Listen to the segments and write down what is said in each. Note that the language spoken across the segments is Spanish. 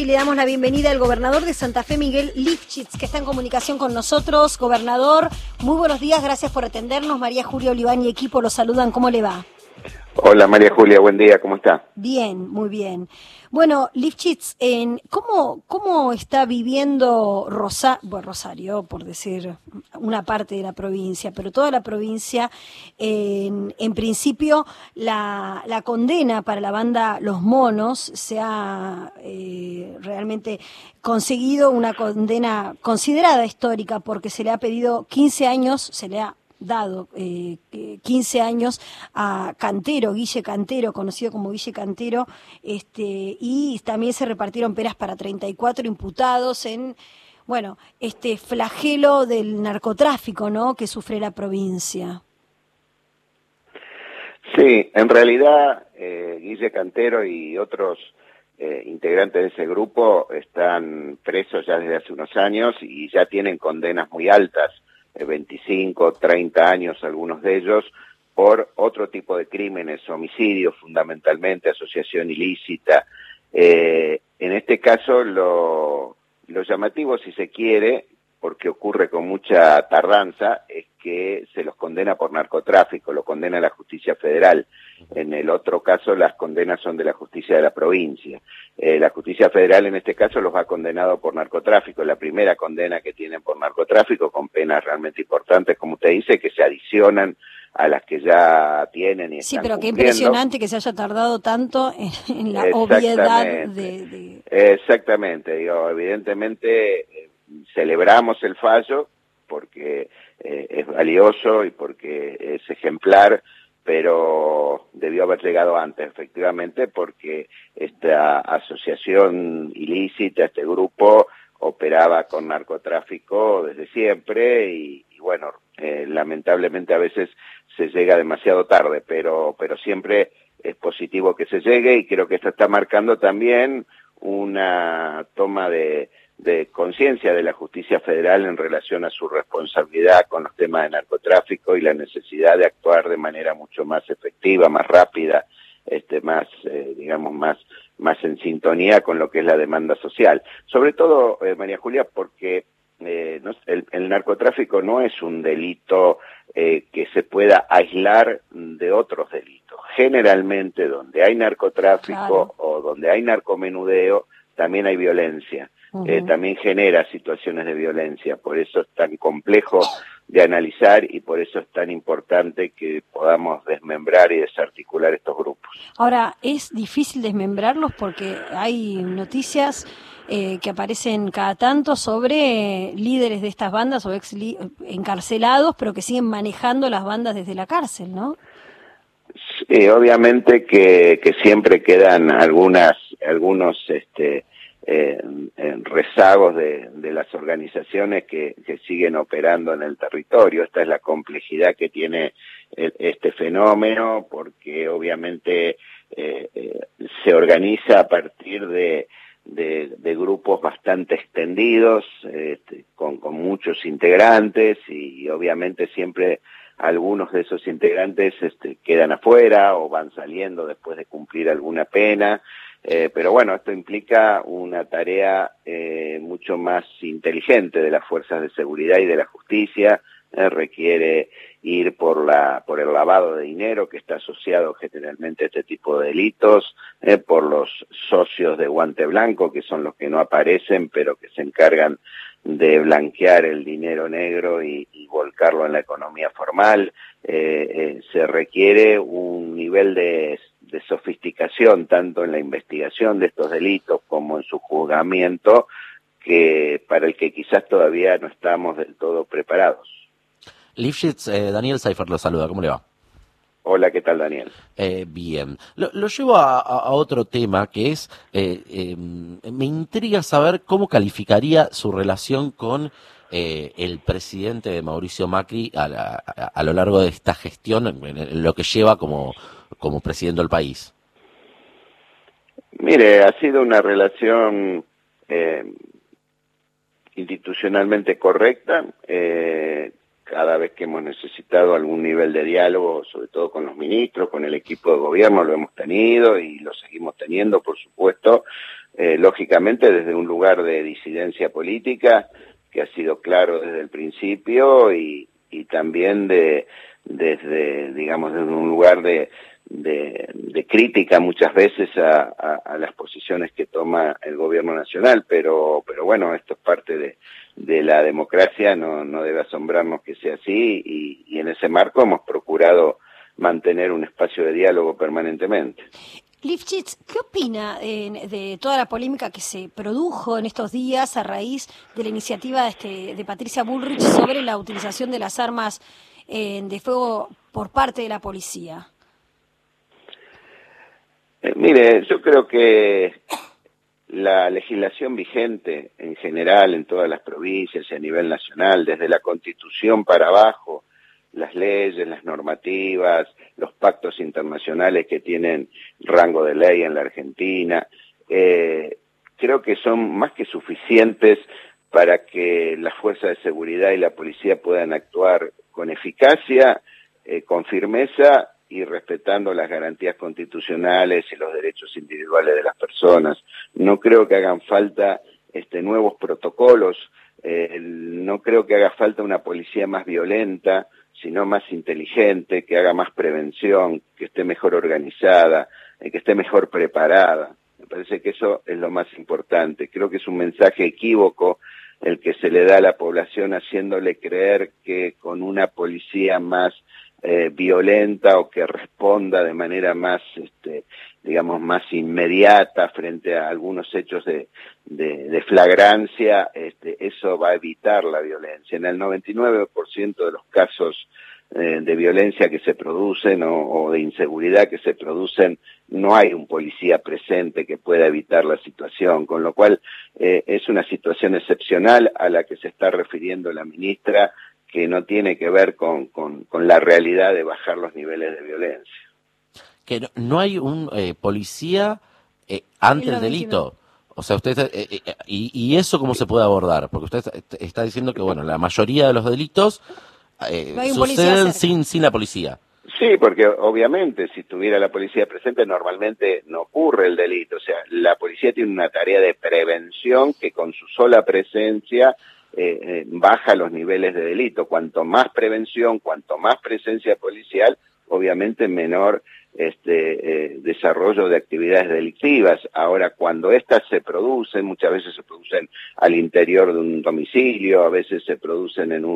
le damos la bienvenida al gobernador de Santa Fe, Miguel Lifchitz, que está en comunicación con nosotros. Gobernador, muy buenos días, gracias por atendernos. María Julia Oliván y equipo los saludan. ¿Cómo le va? Hola María Julia, buen día, ¿cómo está? Bien, muy bien. Bueno, Lifchitz, ¿cómo está viviendo Rosario, por decir una parte de la provincia, pero toda la provincia, en principio, la condena para la banda Los Monos se ha realmente conseguido una condena considerada histórica porque se le ha pedido 15 años, se le ha dado 15 años a Cantero, Guille Cantero, conocido como Guille Cantero, y también se repartieron penas para 34 imputados en, bueno, este flagelo del narcotráfico, ¿no?, que sufre la provincia. Sí, en realidad Guille Cantero y otros integrantes de ese grupo están presos ya desde hace unos años y ya tienen condenas muy altas, 25, 30 años algunos de ellos, por otro tipo de crímenes, homicidios fundamentalmente, asociación ilícita. En este caso lo llamativo, si se quiere, porque ocurre con mucha tardanza, es que se los condena por narcotráfico, lo condena la justicia federal. En el otro caso las condenas son de la justicia de la provincia. La justicia federal en este caso los ha condenado por narcotráfico, la primera condena que tienen por narcotráfico, con penas realmente importantes, como usted dice, que se adicionan a las que ya tienen y están Sí, pero qué cumpliendo. Impresionante que se haya tardado tanto en la obviedad de... Exactamente, digo, evidentemente celebramos el fallo porque es valioso y porque es ejemplar, pero debió haber llegado antes, efectivamente, porque esta asociación ilícita, este grupo, operaba con narcotráfico desde siempre y bueno, lamentablemente a veces se llega demasiado tarde, pero siempre es positivo que se llegue y creo que esto está marcando también una toma de conciencia de la justicia federal en relación a su responsabilidad con los temas de narcotráfico y la necesidad de actuar de manera mucho más efectiva, más rápida, digamos, más en sintonía con lo que es la demanda social. Sobre todo, María Julia, porque el narcotráfico no es un delito que se pueda aislar de otros delitos. Generalmente donde hay narcotráfico, claro, o donde hay narcomenudeo, también hay violencia. También genera situaciones de violencia, por eso es tan complejo de analizar y por eso es tan importante que podamos desmembrar y desarticular estos grupos. Ahora, es difícil desmembrarlos porque hay noticias que aparecen cada tanto sobre líderes de estas bandas o encarcelados, pero que siguen manejando las bandas desde la cárcel, ¿no? Sí, obviamente que siempre quedan algunos rezagos de las organizaciones que siguen operando en el territorio. Esta es la complejidad que tiene este fenómeno, porque obviamente se organiza a partir de grupos bastante extendidos, con muchos integrantes y obviamente siempre algunos de esos integrantes quedan afuera o van saliendo después de cumplir alguna pena. Pero bueno, esto implica una tarea mucho más inteligente de las fuerzas de seguridad y de la justicia. Requiere ir por el lavado de dinero que está asociado generalmente a este tipo de delitos, por los socios de guante blanco, que son los que no aparecen, pero que se encargan de blanquear el dinero negro y volcarlo en la economía formal. Se requiere un nivel de sofisticación tanto en la investigación de estos delitos como en su juzgamiento, que para el que quizás todavía no estamos del todo preparados. Lifchitz, Daniel Seifer lo saluda, ¿cómo le va? Hola, ¿qué tal, Daniel? Bien. Lo llevo a otro tema que es, me intriga saber cómo calificaría su relación con el presidente de Mauricio Macri a lo largo de esta gestión, en lo que lleva como presidente del país. Mire, ha sido una relación institucionalmente correcta. Cada vez que hemos necesitado algún nivel de diálogo, sobre todo con los ministros, con el equipo de gobierno, lo hemos tenido y lo seguimos teniendo, por supuesto. lógicamente desde un lugar de disidencia política, que ha sido claro desde el principio, y también desde, digamos, desde un lugar de crítica muchas veces a las posiciones que toma el gobierno nacional, pero bueno, esto es parte de la democracia, no debe asombrarnos que sea así, y en ese marco hemos procurado mantener un espacio de diálogo permanentemente. Lifchitz, ¿qué opina de toda la polémica que se produjo en estos días a raíz de la iniciativa de Patricia Bullrich sobre la utilización de las armas de fuego por parte de la policía? Mire, yo creo que la legislación vigente en general en todas las provincias y a nivel nacional, desde la Constitución para abajo, las leyes, las normativas, los pactos internacionales que tienen rango de ley en la Argentina, creo que son más que suficientes para que las fuerzas de seguridad y la policía puedan actuar con eficacia, con firmeza y respetando las garantías constitucionales y los derechos individuales de las personas. No creo que hagan falta nuevos protocolos, no creo que haga falta una policía más violenta, sino más inteligente, que haga más prevención, que esté mejor organizada, que esté mejor preparada. Me parece que eso es lo más importante. Creo que es un mensaje equívoco el que se le da a la población haciéndole creer que con una policía más violenta o que responda de manera más, digamos, más inmediata frente a algunos hechos de flagrancia, eso va a evitar la violencia. En el 99% de los casos de violencia que se producen o de inseguridad que se producen, no hay un policía presente que pueda evitar la situación, con lo cual es una situación excepcional a la que se está refiriendo la ministra, que no tiene que ver con la realidad de bajar los niveles de violencia. Que no hay un policía ante el delito. O sea, usted y eso cómo se puede abordar, porque usted está diciendo que bueno, la mayoría de los delitos no suceden sin la policía. Sí, porque obviamente si estuviera la policía presente normalmente no ocurre el delito. O sea, la policía tiene una tarea de prevención que con su sola presencia baja los niveles de delito. Cuanto más prevención, cuanto más presencia policial, obviamente menor desarrollo de actividades delictivas. Ahora, cuando estas se producen, muchas veces se producen al interior de un domicilio, a veces se producen en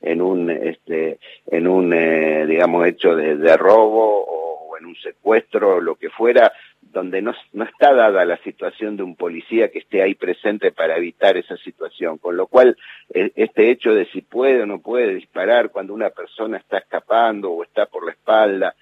un digamos hecho de robo o en un secuestro, lo que fuera, donde no está dada la situación de un policía que esté ahí presente para evitar esa situación, con lo cual este hecho de si puede o no puede disparar cuando una persona está escapando o está por la espalda,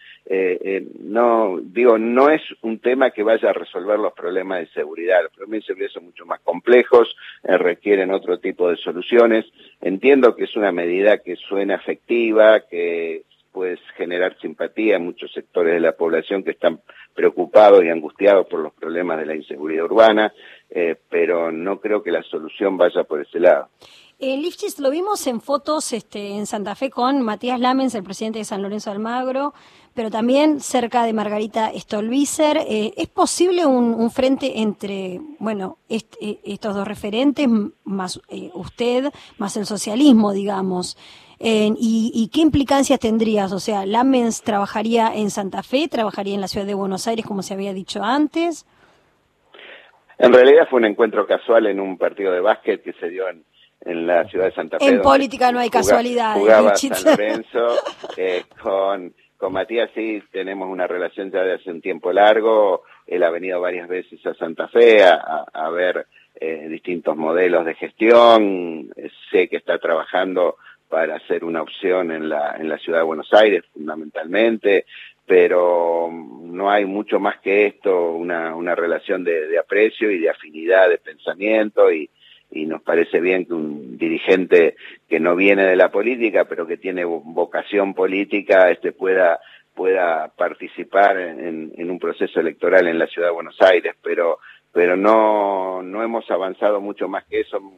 no es un tema que vaya a resolver los problemas de seguridad. Los problemas de seguridad son mucho más complejos, requieren otro tipo de soluciones. Entiendo que es una medida que suena efectiva, que puede generar simpatía en muchos sectores de la población que están preocupados y angustiados por los problemas de la inseguridad urbana, pero no creo que la solución vaya por ese lado. Lifchitz, lo vimos en fotos en Santa Fe con Matías Lamens, el presidente de San Lorenzo de Almagro, pero también cerca de Margarita Stolbizer. ¿Es posible un frente entre, bueno, estos dos referentes, más usted, más el socialismo, digamos? ¿Y qué implicancias tendrías? O sea, ¿Lamens trabajaría en Santa Fe, trabajaría en la ciudad de Buenos Aires, como se había dicho antes? En realidad fue un encuentro casual en un partido de básquet que se dio en la ciudad de Santa Fe. En política no hay casualidades. Jugaba San Lorenzo. Con Matías sí tenemos una relación ya de hace un tiempo largo. Él ha venido varias veces a Santa Fe a ver distintos modelos de gestión. Sé que está trabajando para hacer una opción en la ciudad de Buenos Aires, fundamentalmente, pero no hay mucho más que esto, una relación de aprecio y de afinidad de pensamiento, y nos parece bien que un dirigente que no viene de la política, pero que tiene vocación política, pueda participar en un proceso electoral en la ciudad de Buenos Aires, pero no hemos avanzado mucho más que eso.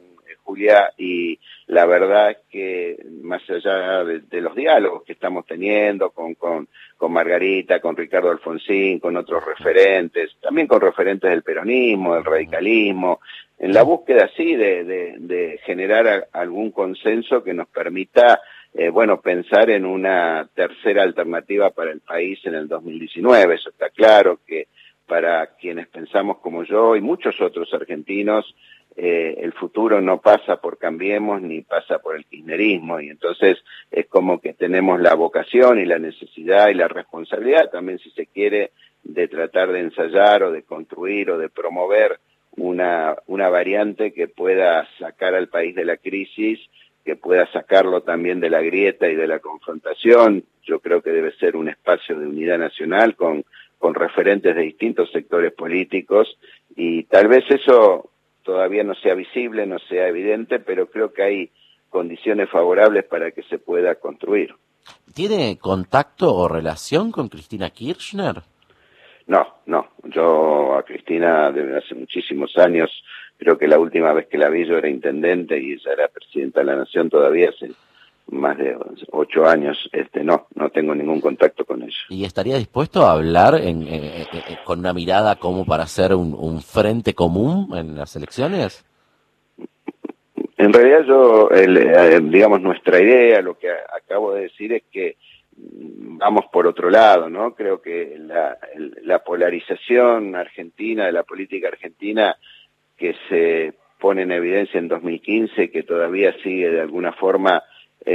Julia, y la verdad es que más allá de los diálogos que estamos teniendo con Margarita, con Ricardo Alfonsín, con otros referentes, también con referentes del peronismo, del radicalismo, en la búsqueda así de generar algún consenso que nos permita pensar en una tercera alternativa para el país en el 2019. Eso está claro que para quienes pensamos como yo y muchos otros argentinos, el futuro no pasa por Cambiemos ni pasa por el kirchnerismo, y entonces es como que tenemos la vocación y la necesidad y la responsabilidad también, si se quiere, de tratar de ensayar o de construir o de promover una variante que pueda sacar al país de la crisis, que pueda sacarlo también de la grieta y de la confrontación. Yo creo que debe ser un espacio de unidad nacional con referentes de distintos sectores políticos, y tal vez eso todavía no sea visible, no sea evidente, pero creo que hay condiciones favorables para que se pueda construir. ¿Tiene contacto o relación con Cristina Kirchner? No, yo a Cristina desde hace muchísimos años, creo que la última vez que la vi yo era intendente y ella era presidenta de la Nación todavía hace más de 8 años, no tengo ningún contacto con ella. ¿Y estaría dispuesto a hablar con una mirada como para hacer un frente común en las elecciones? En realidad yo, digamos, nuestra idea, lo que acabo de decir es que vamos por otro lado, ¿no? Creo que la polarización argentina, de la política argentina, que se pone en evidencia en 2015, que todavía sigue de alguna forma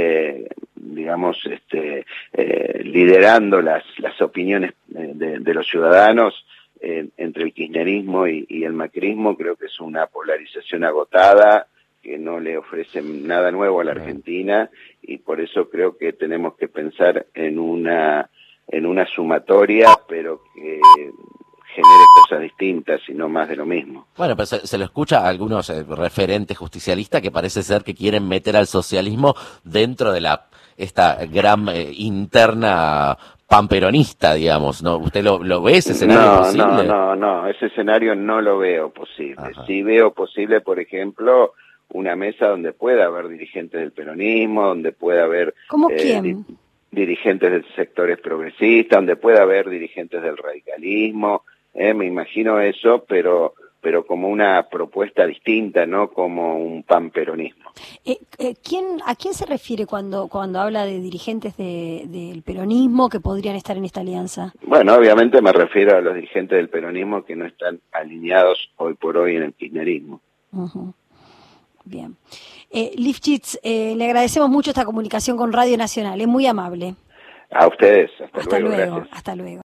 liderando las opiniones de los ciudadanos entre el kirchnerismo y el macrismo, creo que es una polarización agotada, que no le ofrece nada nuevo a la Argentina, y por eso creo que tenemos que pensar en una sumatoria, pero que genere cosas distintas y no más de lo mismo. Bueno, pero se lo escucha a algunos referentes justicialistas que parece ser que quieren meter al socialismo dentro de esta gran interna panperonista, digamos, ¿no? ¿Usted lo ve ese escenario posible? No, ese escenario no lo veo posible. Ajá. Sí veo posible, por ejemplo, una mesa donde pueda haber dirigentes del peronismo, donde pueda haber ¿Cómo quién? Dirigentes de sectores progresistas, donde pueda haber dirigentes del radicalismo, me imagino eso, pero como una propuesta distinta, no como un panperonismo. ¿A quién se refiere cuando habla de dirigentes del peronismo que podrían estar en esta alianza? Bueno, obviamente me refiero a los dirigentes del peronismo que no están alineados hoy por hoy en el kirchnerismo. Uh-huh. Bien. Lifchitz, le agradecemos mucho esta comunicación con Radio Nacional, es muy amable. A ustedes, Hasta luego, gracias. hasta luego.